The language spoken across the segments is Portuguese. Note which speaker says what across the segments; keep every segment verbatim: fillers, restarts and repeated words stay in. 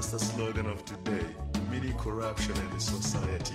Speaker 1: That's the slogan of today. Mini corruption in the society.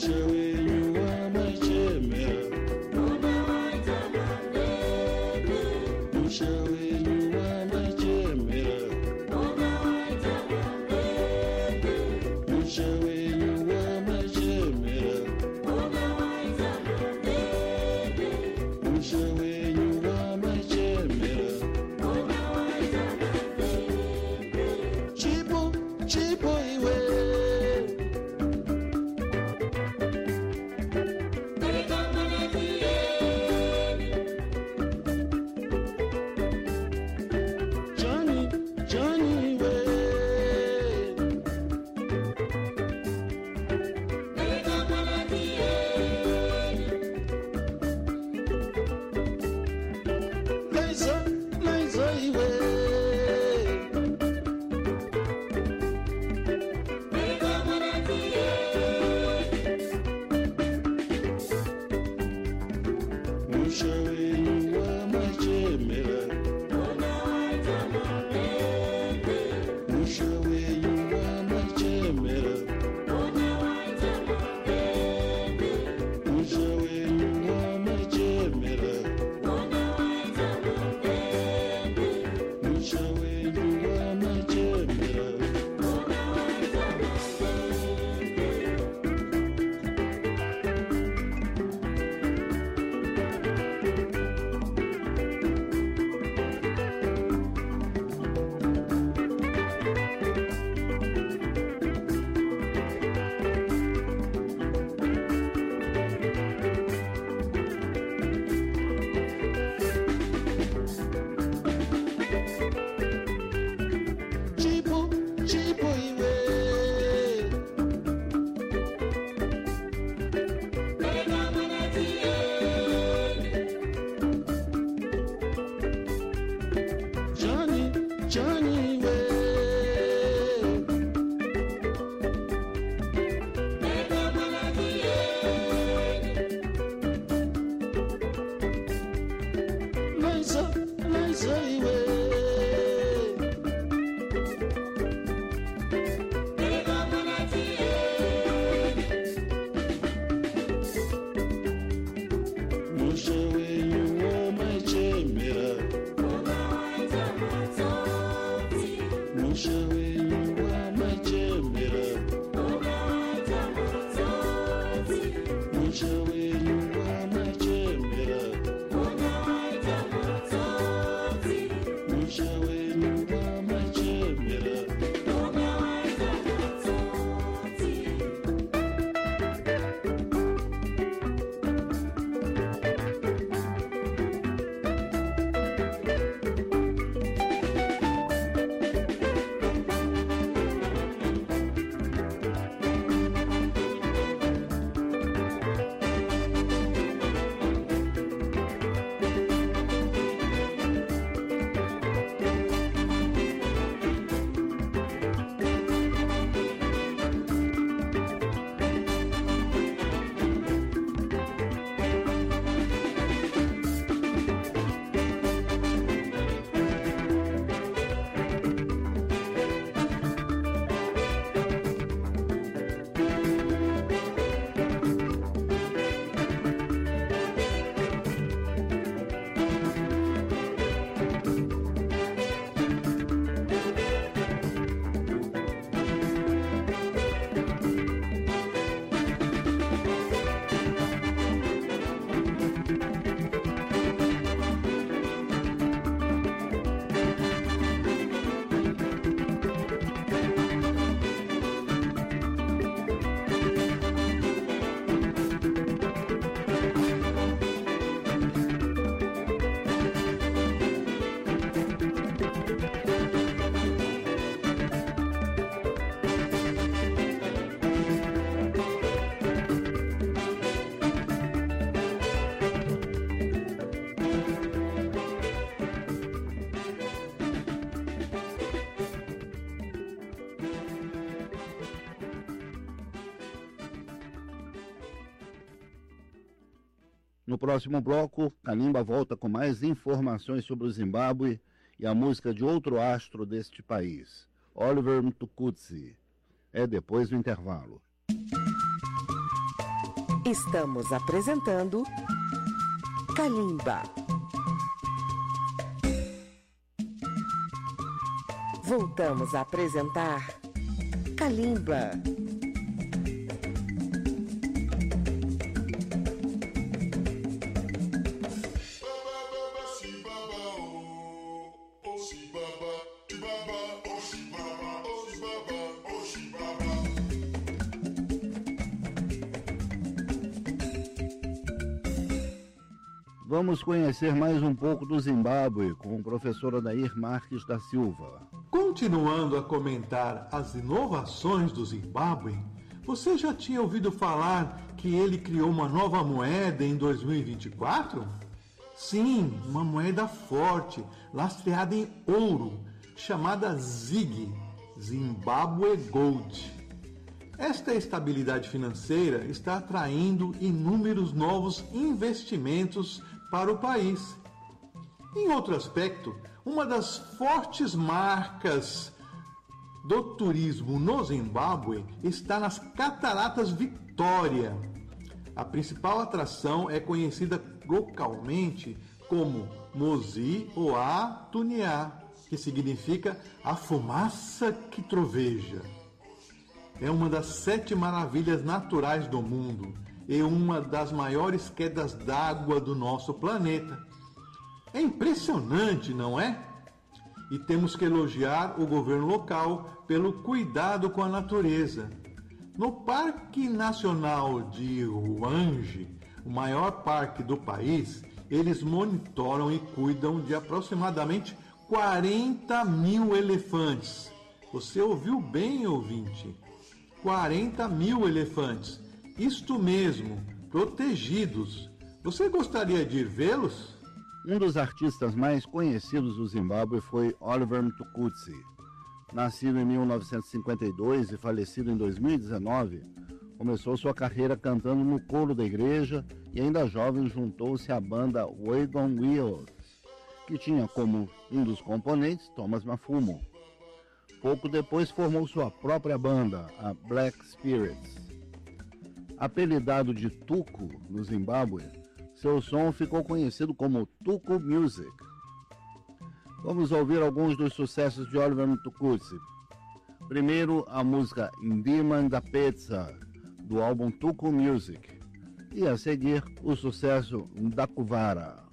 Speaker 2: Baby No próximo bloco, Kalimba volta com mais informações sobre o Zimbábue e a música de outro astro deste país, Oliver Mtukudzi. É depois do intervalo.
Speaker 3: Estamos apresentando Kalimba. Voltamos a apresentar Kalimba.
Speaker 2: Vamos conhecer mais um pouco do Zimbábue com o professor Odair Marques da Silva.
Speaker 4: Continuando a comentar as inovações do Zimbábue, você já tinha ouvido falar que ele criou uma nova moeda em dois mil e vinte e quatro? Sim, uma moeda forte, lastreada em ouro, chamada ZiG, Zimbabwe Gold. Esta estabilidade financeira está atraindo inúmeros novos investimentos para o país. Em outro aspecto, uma das fortes marcas do turismo no Zimbábue está nas Cataratas Victoria. A principal atração é conhecida localmente como Mozi Oa Tunia, que significa a fumaça que troveja. É uma das sete maravilhas naturais do mundo e uma das maiores quedas d'água do nosso planeta. É impressionante, não é? E temos que elogiar o governo local pelo cuidado com a natureza. No Parque Nacional de Hwange, o maior parque do país, eles monitoram e cuidam de aproximadamente quarenta mil elefantes. Você ouviu bem, ouvinte? quarenta mil elefantes. Isto mesmo, protegidos. Você gostaria de ir vê-los?
Speaker 2: Um dos artistas mais conhecidos do Zimbábue foi Oliver Mtukudzi. Nascido em mil novecentos e cinquenta e dois e falecido em dois mil e dezenove, começou sua carreira cantando no coro da igreja e ainda jovem juntou-se à banda Wagon Wheels, que tinha como um dos componentes Thomas Mafumo. Pouco depois formou sua própria banda, a Black Spirits. Apelidado de Tuco no Zimbábue, seu som ficou conhecido como Tuco Music. Vamos ouvir alguns dos sucessos de Oliver Mtukudzi. Primeiro, a música Indima Ndapedza, do álbum Tuco Music. E a seguir, o sucesso Ndakuvara.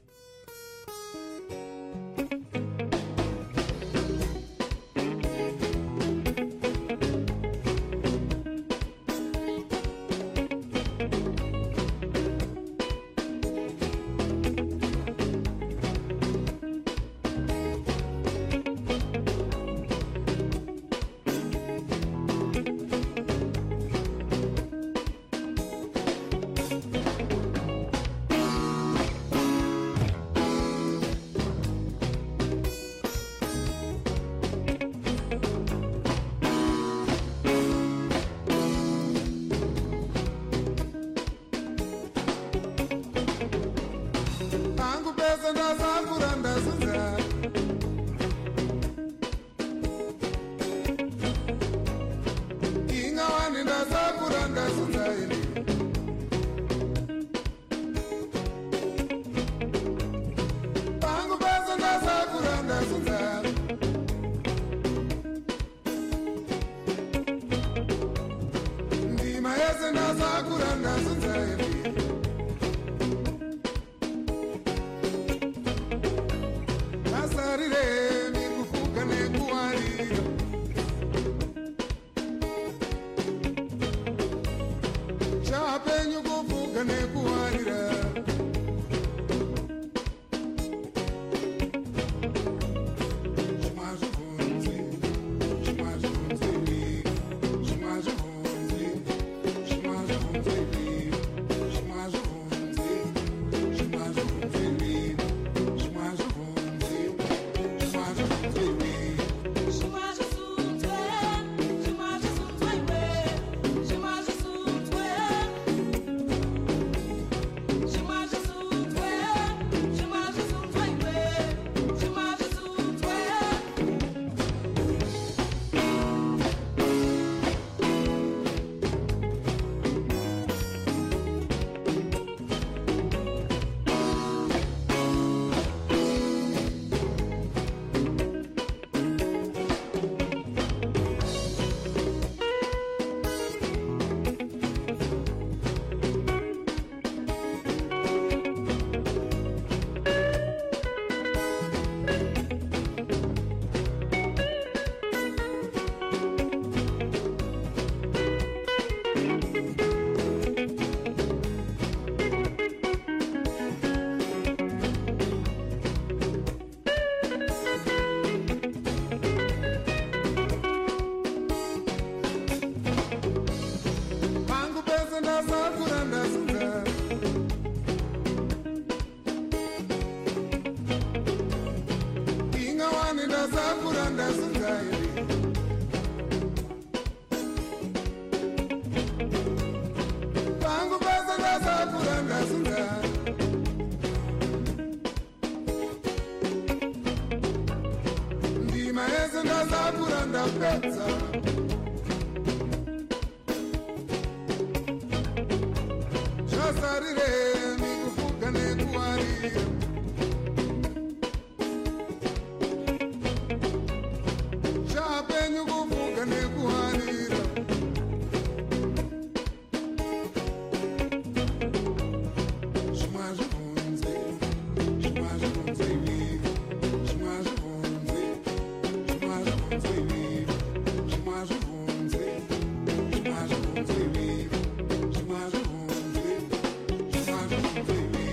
Speaker 5: Shema ndakapedza zvazarire nikufuga nekuwarira zvapenyu kufuga nekuwarira zvimwe zvibvunze zvimwe zvibvunze iviri zvimwe zvibvunze zvimwe zvibvunze iviri zvimwe zvibvunze zvimwe zvibvunze iviri zvimwe zvibvunze zvimwe zvibvunze iviri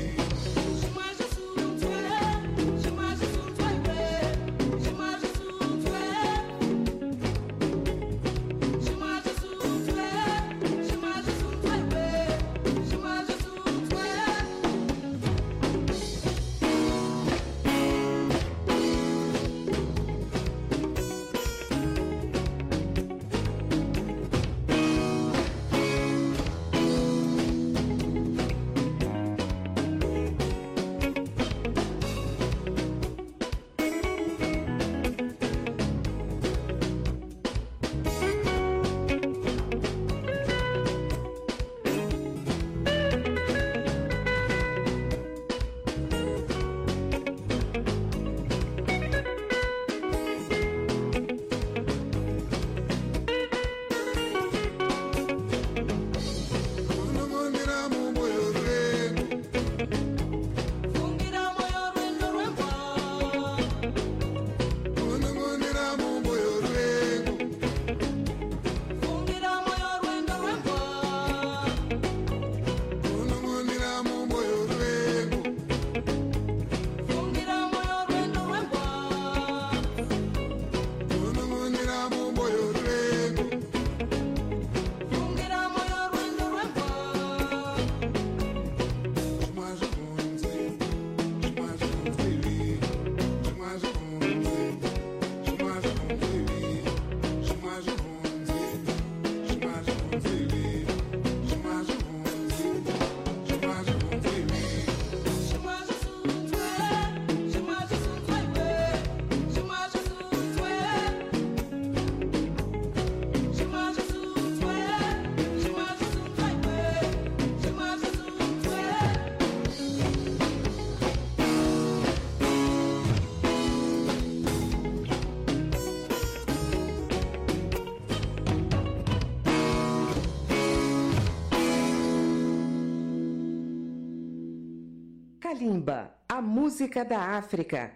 Speaker 3: Kalimba, a música da África.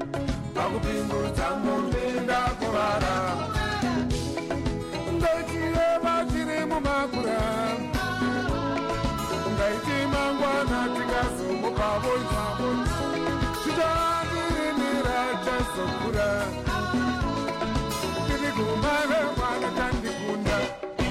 Speaker 5: Pakupingudza mumbe ndakuvara. Ndechira mumakura ngaiti mangwana tingazomupa voivavo chitadirimira chazokura tiri kumave mwana tandikunda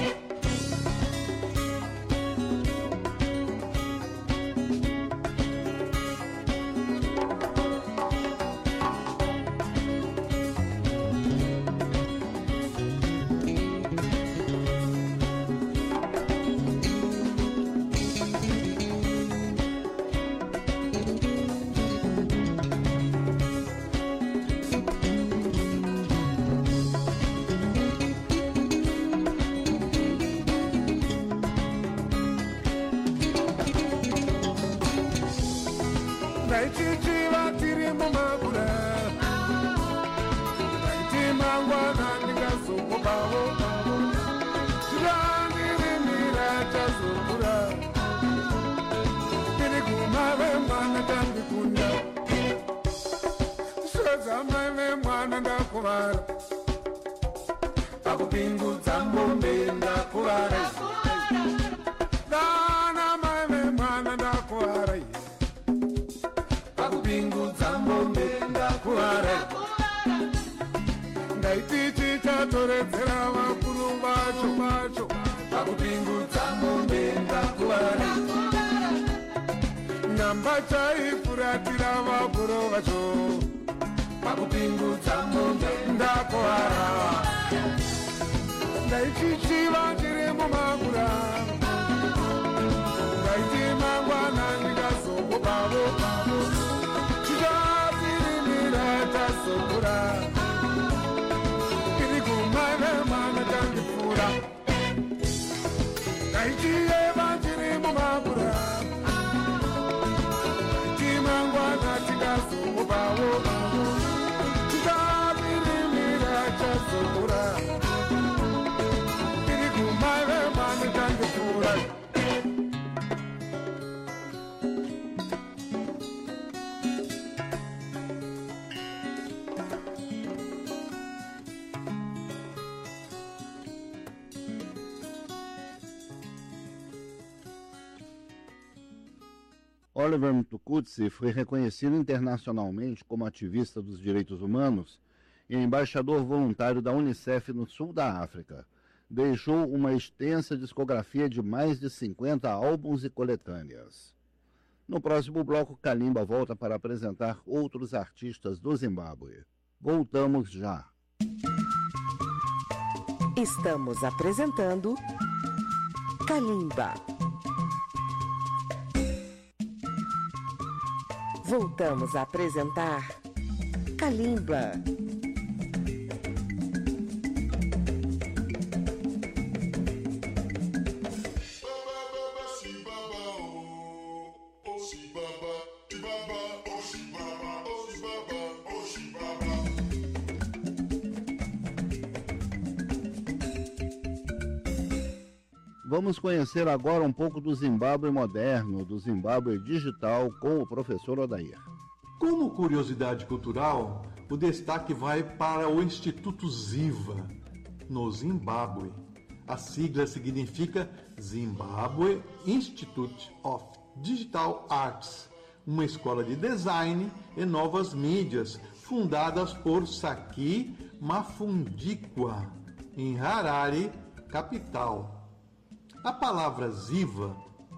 Speaker 5: pakupingudza mbombe ndakuvara dana mame mwana ndakuvara pakupingudza mbombe ndakuvara ndaiti tichatoredzera vakuru vacho vacho pakupingudza mbombe ndakuvara namba chaifuratira vakuru vacho pakupingudza mbombe ndakuvara ndaichichiva chiri mumakura ndaiti mangwana ndikazokupavo chichatirimira tazokura tiri kumave mwana tandipfuura ndaichiyeva chiri mumakura ndaiti mangwana tikazokupavo chichatirimira tazokura
Speaker 2: Oliver Mtukudzi foi reconhecido internacionalmente como ativista dos direitos humanos e embaixador voluntário da Unicef no sul da África. Deixou uma extensa discografia de mais de cinquenta álbuns e coletâneas. No próximo bloco, Kalimba volta para apresentar outros artistas do Zimbábue. Voltamos já.
Speaker 3: Estamos apresentando Kalimba. Voltamos a apresentar Kalimba.
Speaker 2: Vamos conhecer agora um pouco do Zimbábue moderno, do Zimbábue digital, com o professor Odair.
Speaker 4: Como curiosidade cultural, o destaque vai para o Instituto Ziva, no Zimbábue. A sigla significa Zimbabwe Institute of Digital Arts, uma escola de design e novas mídias, fundadas por Saki Mafundikwa, em Harare, capital. A palavra Ziva,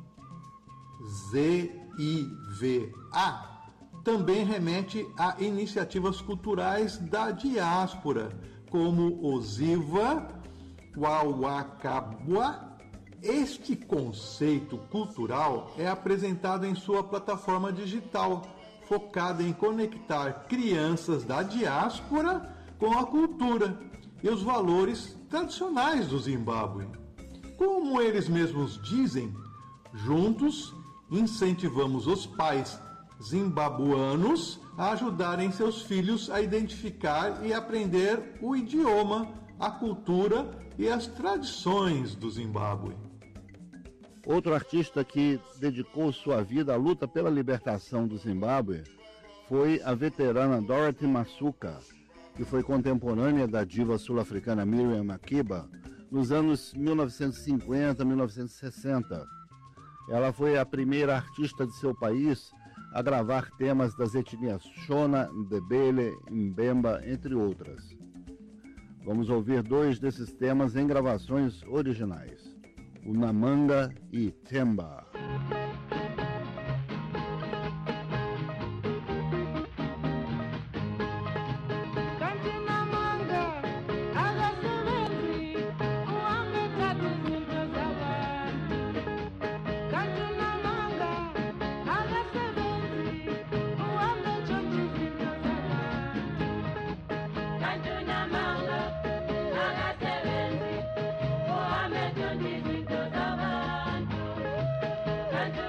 Speaker 4: Z I V A, também remete a iniciativas culturais da diáspora, como o Ziva Wawakabwa. Este conceito cultural é apresentado em sua plataforma digital, focada em conectar crianças da diáspora com a cultura e os valores tradicionais do Zimbábue. Como eles mesmos dizem, juntos incentivamos os pais zimbabuanos a ajudarem seus filhos a identificar e aprender o idioma, a cultura e as tradições do Zimbábue.
Speaker 2: Outro artista que dedicou sua vida à luta pela libertação do Zimbábue foi a veterana Dorothy Masuka, que foi contemporânea da diva sul-africana Miriam Makeba, nos anos mil novecentos e cinquenta, mil novecentos e sessenta. Ela foi a primeira artista de seu país a gravar temas das etnias Shona, Ndebele, Mbemba, entre outras. Vamos ouvir dois desses temas em gravações originais, o Namanga e Themba.
Speaker 6: Can't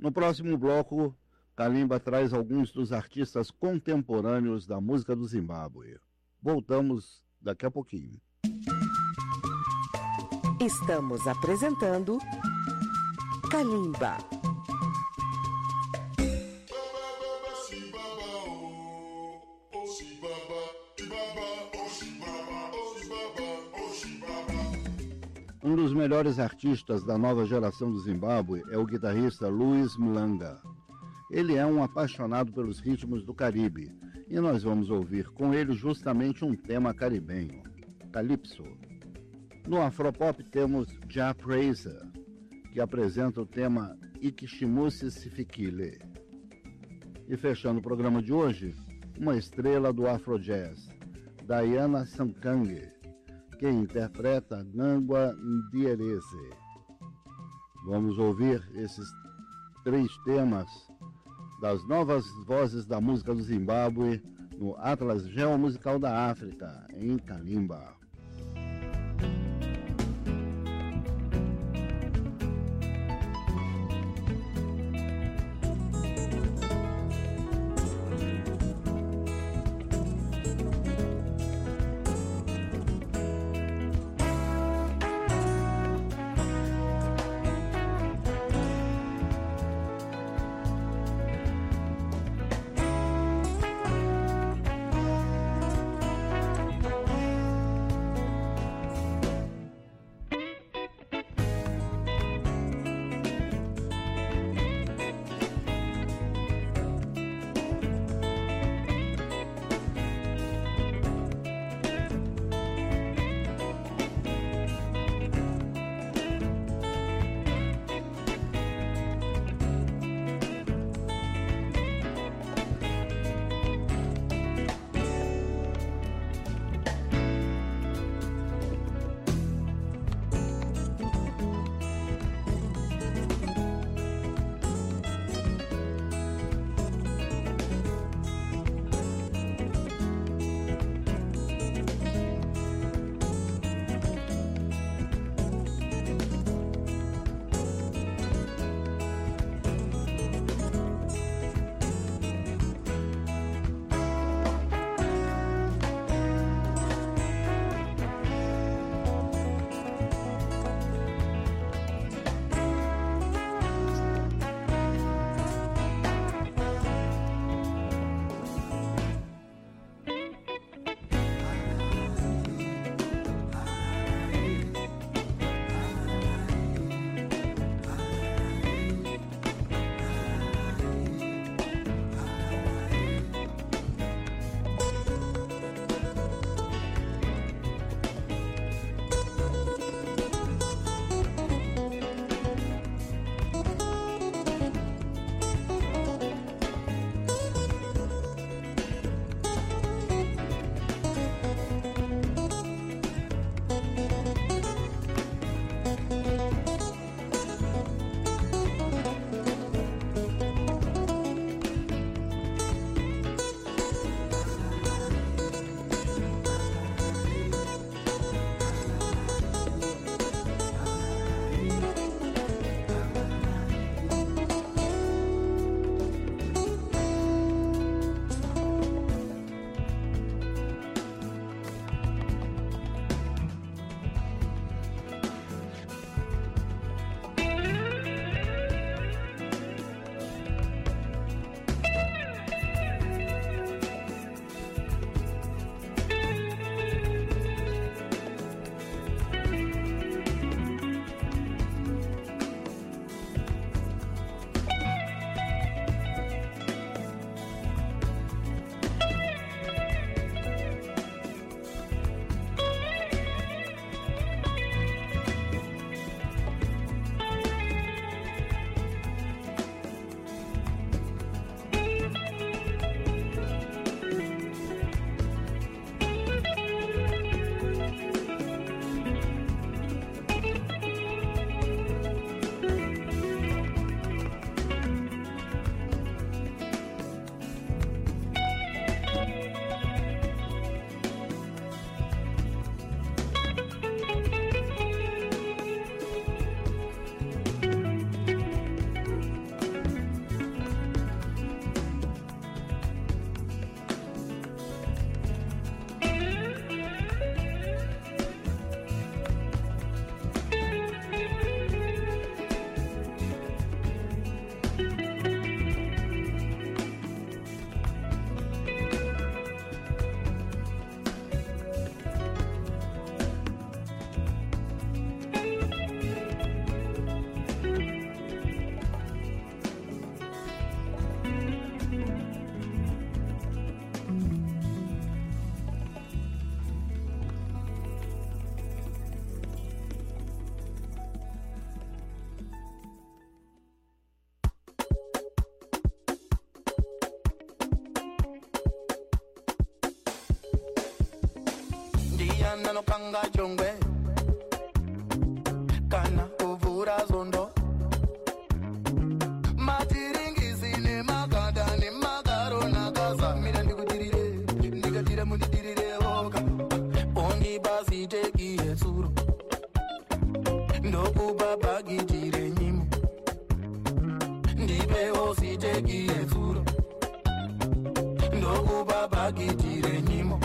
Speaker 2: No próximo bloco, Kalimba traz alguns dos artistas contemporâneos da música do Zimbábue. Voltamos daqui a pouquinho.
Speaker 3: Estamos apresentando Kalimba.
Speaker 2: Um dos melhores artistas da nova geração do Zimbábue é o guitarrista Luiz Mlanga. Ele é um apaixonado pelos ritmos do Caribe e nós vamos ouvir com ele justamente um tema caribenho, Calypso. No Afropop temos Ja Praiser, que apresenta o tema Ikishimusi Sifikile. E fechando o programa de hoje, uma estrela do Afrojazz, Diana Sankange, que interpreta Nangwa Ndierese. Vamos ouvir esses três temas das novas vozes da música do Zimbábue no Atlas Geomusical da África, em Kalimba.
Speaker 6: siyana nokanga chongwe kana kuvura zondo matiringisi nemaganda nemagaro nakaza mira ndikutirire ndikatira munditirire oka ondibasiteki yetsuro ndokupa bhagijire nyimo ndipewo siteki yetsuro ndokupa bhagijire nyimo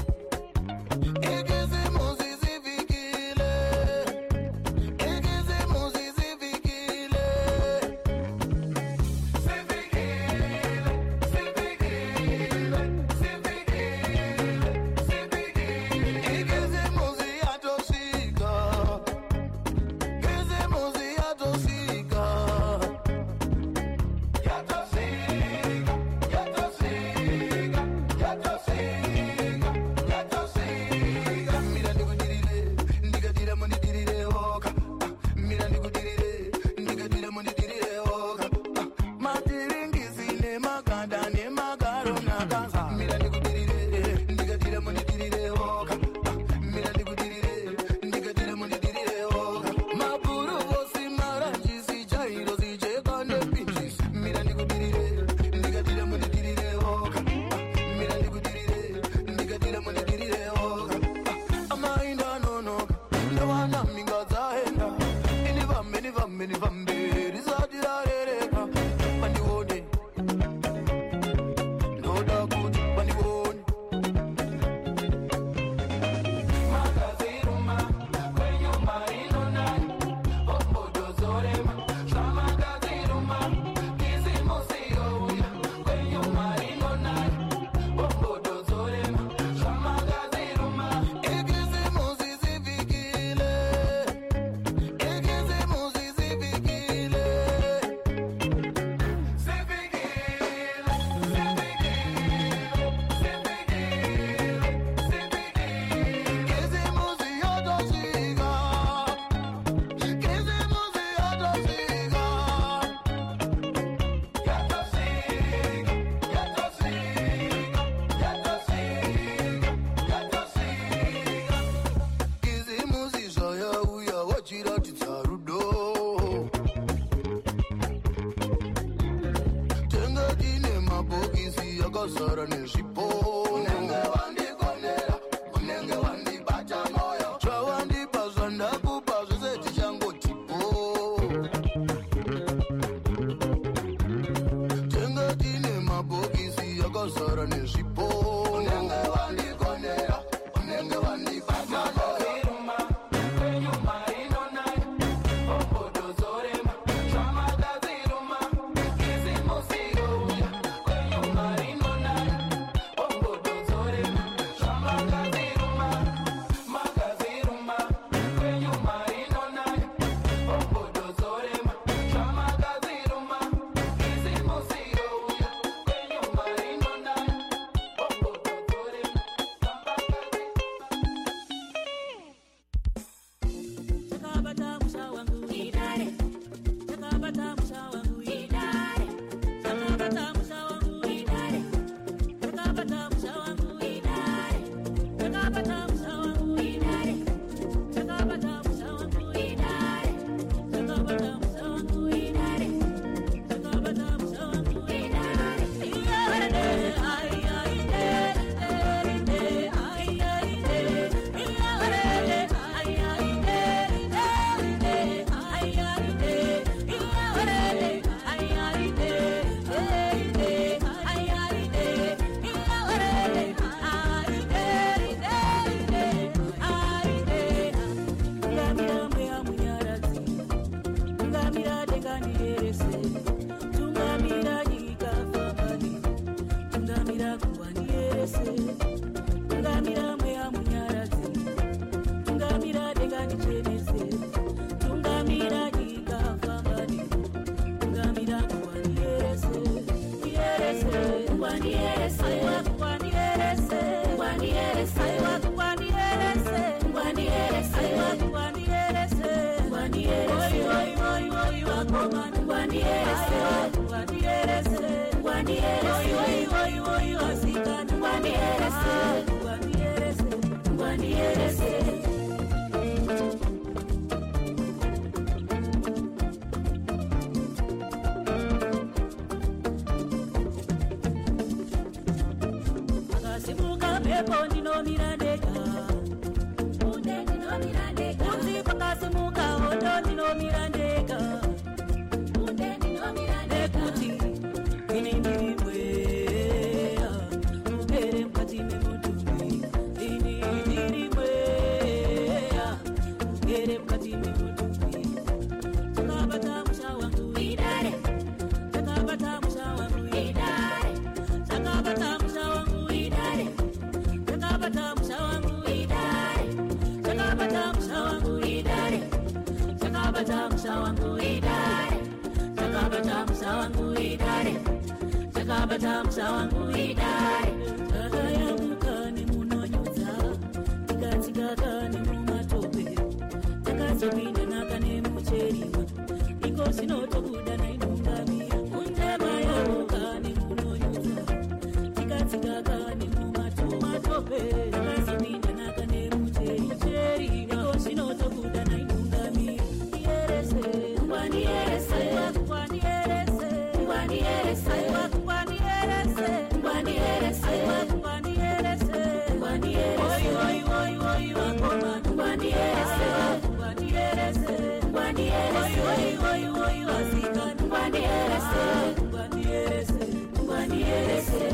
Speaker 7: njere mukati mwemutumbi chakabata musha wangu idare chakabata musha wangu idare chakabata musha wangu idare chakabata musha wangu idare chakabata musha wangu idare chakabata musha wangu idare chakabata musha wangu idare chakabata musha wangu idare takayamukane munonyudza tikatikakane mumatope takazopinda nakane mucherima iko zvinotobuda nainungamira undema yamukane munonyudza tikatikakane mumatope takazopinda nakane mucherima iko zvinotobuda nainungamira ierese ngwani ierese ngwani ierese ngwani ierese ngwani ierese ngwani ierese ngwani ierese ngwani ierese oi oi oi oi wakoma ngwani ierese ngwani ierese ngwani ierese oi oi oi wasika ngwani ierese ngwani ierese ngwani ierese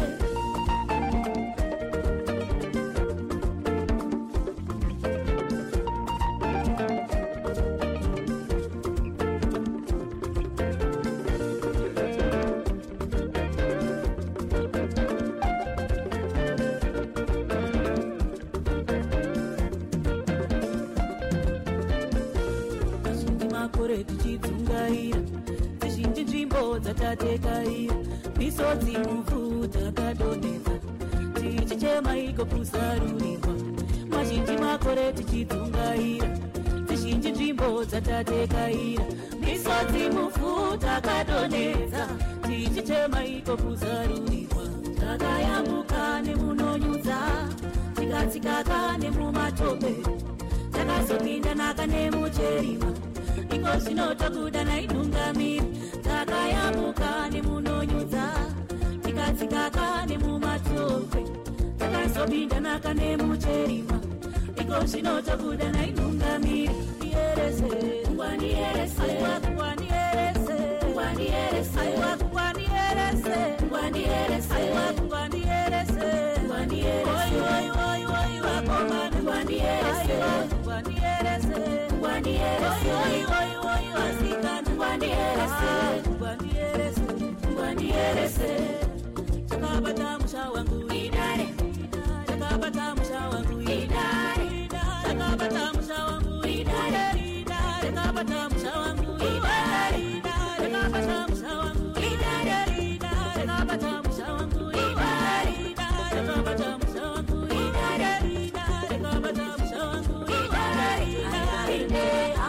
Speaker 7: tichidzungaira dzizhinji nzvimbo dzatatekaira misodzi muvhu takadonhedza tichichema iko kusarurirwa mazhinji makore tichidzungaira dzizhinji nzvimbo dzatatekaira misodzi muvhu takadonhedza tichichema iko kusarurirwa takayambuka nemunonyudza tikatsika nemumatope takazopinda naka nemucherima iko zvinotobuda nainungamiri takayambuka nemunonyudza tikatsika nemumatope takazopinda naka nemucherima iko zvinotobuda nainungamiri ierese ngwani ierese ngwani ierese ngwani ierese ngwani ierese ngwani ierese ngwani ierese ngwani ierese oi oi oi oi wakoma ngwani ierese ngwani ierese ngwani ierese oi oi oi wasika ngwani ierese ngwani ierese ngwani ierese chakabata musha wangu idare chakabata musha wangu idare chakabata musha wangu idare chakabata musha wangu idare chakabata musha wangu idare chakabata musha wangu idare chakabata musha wangu idare chakabata musha wangu idare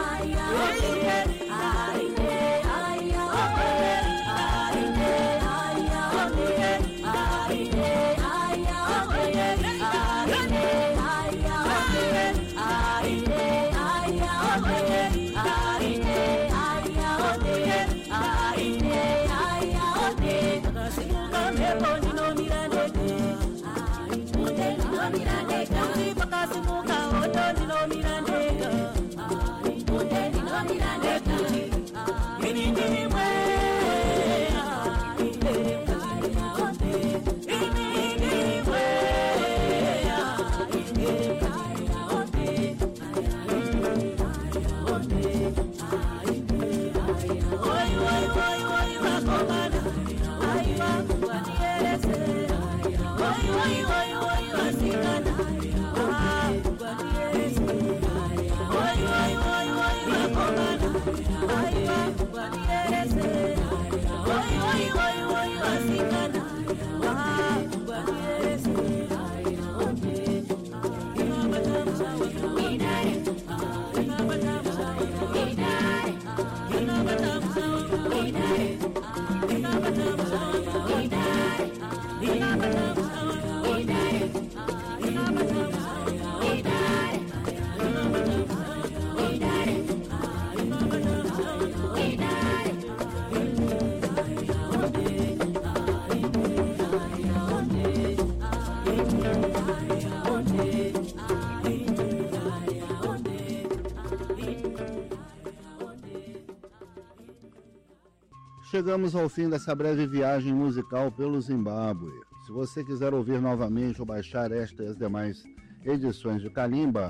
Speaker 2: Chegamos ao fim dessa breve viagem musical pelo Zimbábue. Se você quiser ouvir novamente ou baixar esta e as demais edições de Kalimba,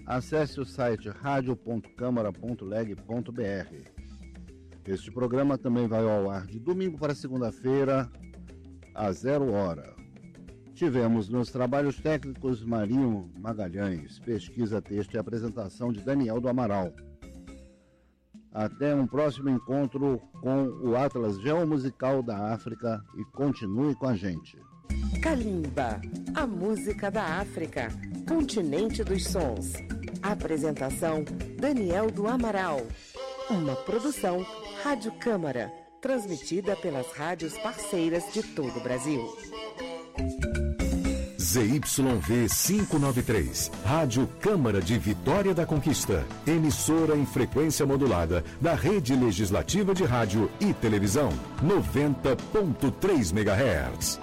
Speaker 2: acesse o site radio ponto câmara ponto leg ponto br. Este programa também vai ao ar de domingo para segunda-feira, às zero hora. Tivemos nos trabalhos técnicos Marinho Magalhães, pesquisa, texto e apresentação de Daniel do Amaral. Até um próximo encontro com o Atlas Geomusical da África e continue com a gente.
Speaker 3: Kalimba, a música da África, continente dos sons. Apresentação Daniel do Amaral. Uma produção Rádio Câmara, transmitida pelas rádios parceiras de todo o Brasil.
Speaker 8: Z Y V quinhentos e noventa e três, Rádio Câmara de Vitória da Conquista, emissora em frequência modulada da Rede Legislativa de Rádio e Televisão, noventa ponto três megahertz.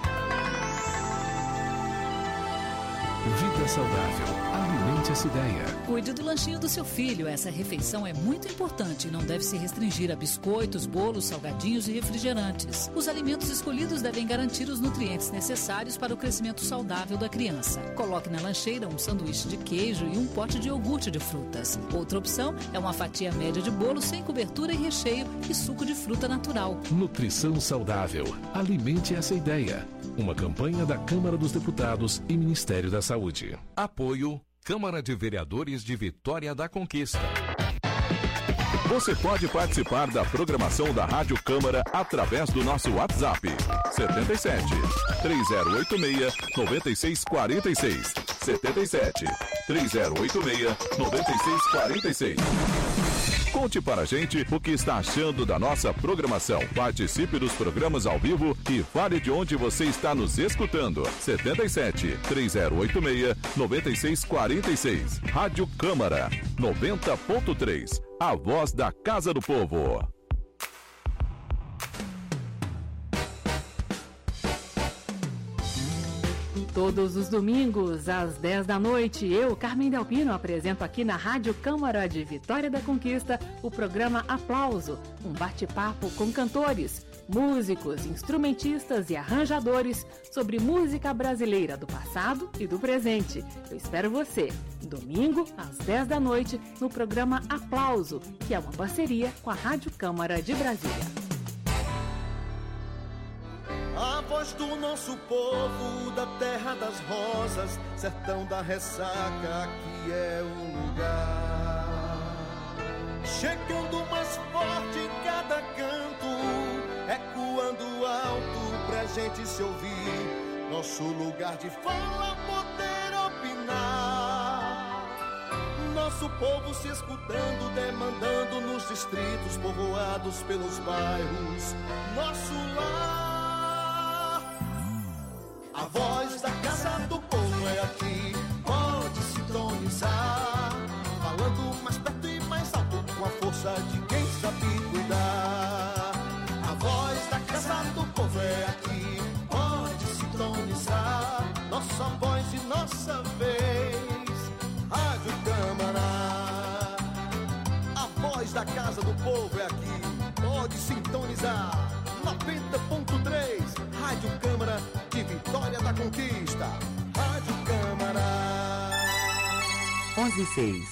Speaker 8: Vida saudável. Alimente essa ideia.
Speaker 9: Cuide do lanchinho do seu filho. Essa refeição é muito importante e não deve se restringir a biscoitos, bolos, salgadinhos e refrigerantes. Os alimentos escolhidos devem garantir os nutrientes necessários para o crescimento saudável da criança. Coloque na lancheira um sanduíche de queijo e um pote de iogurte de frutas. Outra opção é uma fatia média de bolo sem cobertura e recheio e suco de fruta natural.
Speaker 8: Nutrição saudável. Alimente essa ideia. Uma campanha da Câmara dos Deputados e Ministério da Saúde. Apoio Câmara de Vereadores de Vitória da Conquista. Você pode participar da programação da Rádio Câmara através do nosso WhatsApp setenta e sete, três zero oito seis, nove seis quatro seis setenta e sete, três zero oito seis, nove seis quatro seis. Conte para a gente o que está achando da nossa programação. Participe dos programas ao vivo e fale de onde você está nos escutando. setenta e sete, três zero oito seis, nove seis quatro seis. Rádio Câmara, noventa ponto três. A voz da Casa do Povo.
Speaker 10: Todos os domingos, às dez da noite, eu, Carmen Delpino, apresento aqui na Rádio Câmara de Vitória da Conquista o programa Aplauso, um bate-papo com cantores, músicos, instrumentistas e arranjadores sobre música brasileira do passado e do presente. Eu espero você, domingo, às dez da noite, no programa Aplauso, que é uma parceria com a Rádio Câmara de Brasília.
Speaker 11: A voz do nosso povo, da terra das rosas, sertão da ressaca, aqui é o lugar. Chegando mais forte em cada canto, ecoando alto pra gente se ouvir. Nosso lugar de fala, poder opinar. Nosso povo se escutando, demandando nos distritos, povoados pelos bairros. Nosso lar. A voz da Casa do Povo é aqui, pode sintonizar, falando mais perto e mais alto, com a força de quem sabe cuidar. A voz da Casa do Povo é aqui, pode sintonizar, nossa voz e nossa vez. Rádio Câmara, a voz da Casa do Povo é aqui, pode sintonizar, noventa ponto três, Rádio Câmara de Vitória da Conquista. Rádio Câmara.
Speaker 3: onze e seis.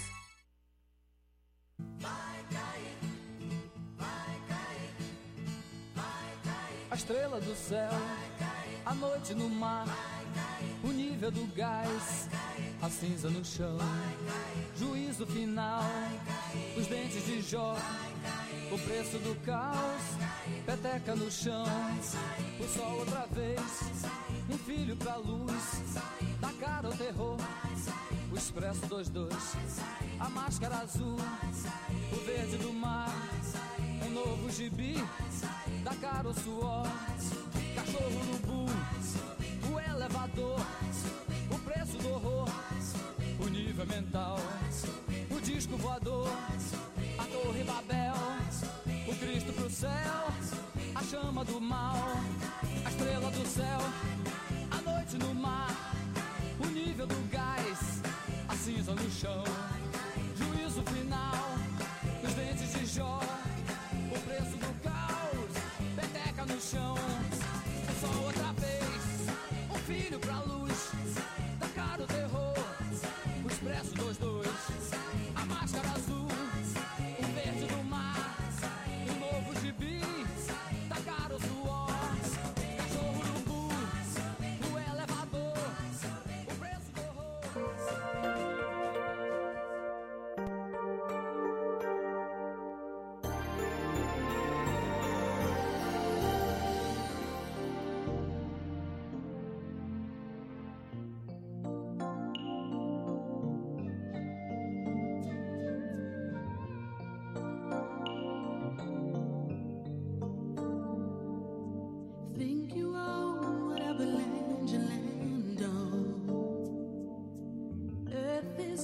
Speaker 6: A estrela do céu, a noite no mar, o nível do gás, a cinza no chão, juízo final, os dentes de Jó, o preço do caos, peteca no chão, o sol outra vez, um filho pra luz, da cara ao terror, o expresso dois dois, a máscara azul, o verde do mar, um novo gibi, da cara ao suor, cachorro no bull, o elevador, o preço do horror, o nível mental, o disco voador, a torre Babel, o Cristo pro céu, a chama do mal, a estrela do céu, a noite no mar, o nível do gás, a cinza no chão, juízo final, os dentes de Jó, o preço do caos, peteca no chão, o sol outra vez, um filho pra luz, da cara o terror, o expresso dois dois.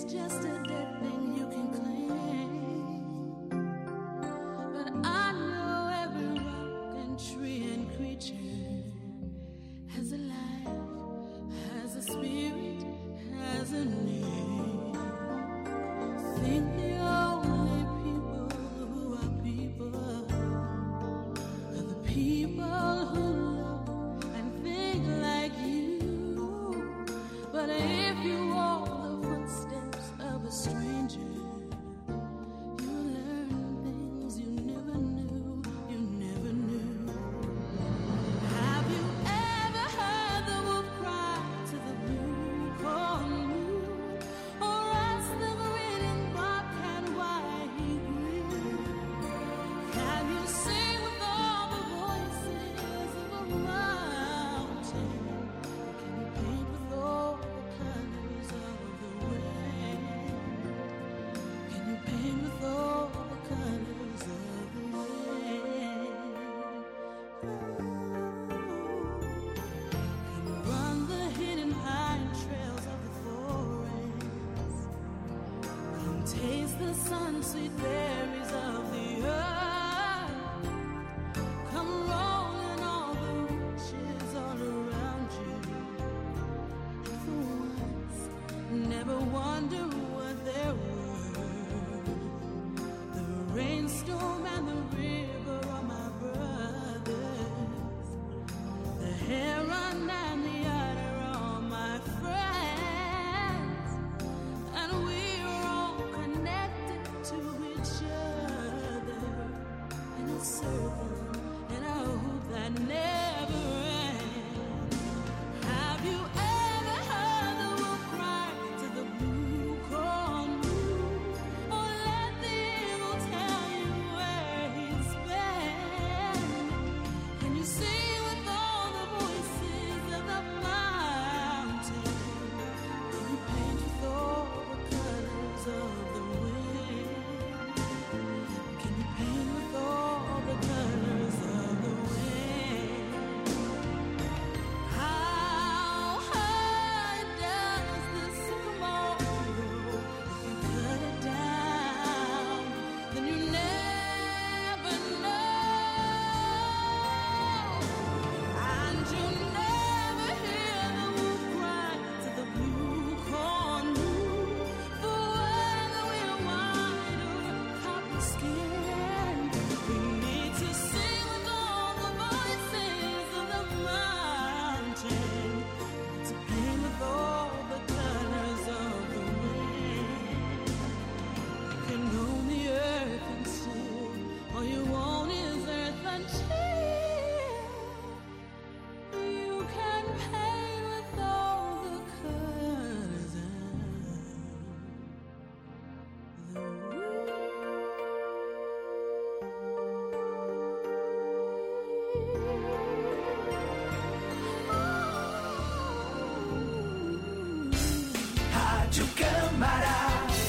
Speaker 12: Rádio Câmara,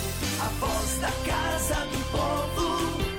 Speaker 12: a voz da Casa do Povo.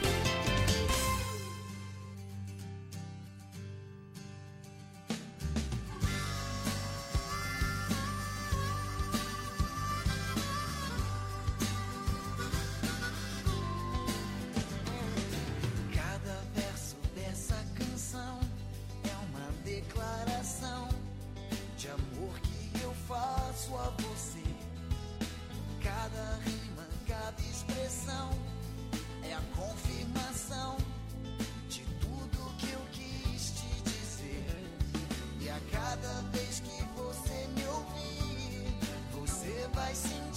Speaker 11: Cada verso dessa canção é uma declaração de amor que eu faço a você. Cada rima, cada expressão é a confirmação de tudo que eu quis te dizer. E a cada vez que você me ouvir, você vai sentir